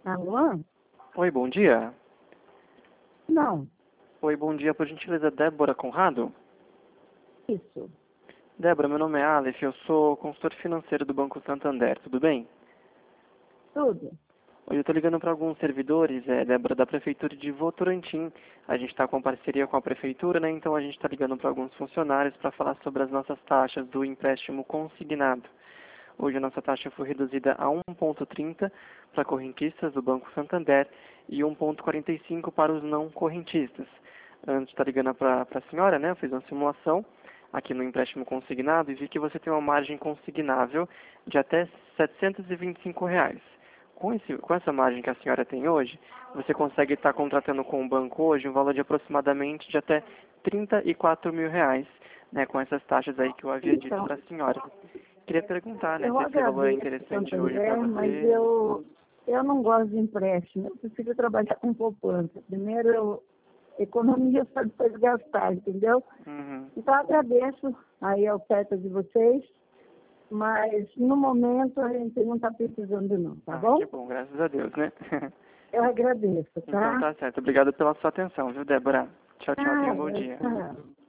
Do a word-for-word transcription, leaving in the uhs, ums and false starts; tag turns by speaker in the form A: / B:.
A: Alô?
B: Oi, bom dia.
A: Não,
B: Oi, bom dia. Por gentileza, Débora Conrado?
A: isso.
B: Débora, meu nome é Aleph, eu sou consultor financeiro do Banco Santander, tudo bem?
A: Tudo.
B: Hoje eu estou ligando para alguns servidores, é, Débora, da Prefeitura de Votorantim. A gente está com parceria com a Prefeitura, né? Então a gente está ligando para alguns funcionários para falar sobre as nossas taxas do empréstimo consignado. Hoje a nossa taxa foi reduzida a um vírgula trinta para correntistas do Banco Santander e um vírgula quarenta e cinco para os não correntistas. Antes de estar ligando para a senhora, né? Eu fiz uma simulação aqui no empréstimo consignado e vi que você tem uma margem consignável de até setecentos e vinte e cinco reais. Com, esse, com essa margem que a senhora tem hoje, você consegue estar contratando com o banco hoje um valor de aproximadamente de até trinta e quatro mil reais, né, com essas taxas aí que eu havia dito
A: Então,
B: para a senhora. Queria perguntar, né,
A: eu
B: se esse valor é
A: agradeço
B: interessante hoje para
A: Santander, mas
B: você.
A: eu, eu não gosto de empréstimo. Eu prefiro trabalhar com poupança. Primeiro eu economia para depois gastar, entendeu?
B: Uhum.
A: Então, eu agradeço aí a oferta de vocês, mas no momento a gente não está precisando não, tá
B: Ah,
A: bom?
B: que bom, graças a Deus, né?
A: Eu agradeço,
B: Então
A: tá?
B: tá certo. Obrigado pela sua atenção, viu, Débora? Tchau, tchau. Tenha um bom
A: Ah,
B: dia.
A: tá.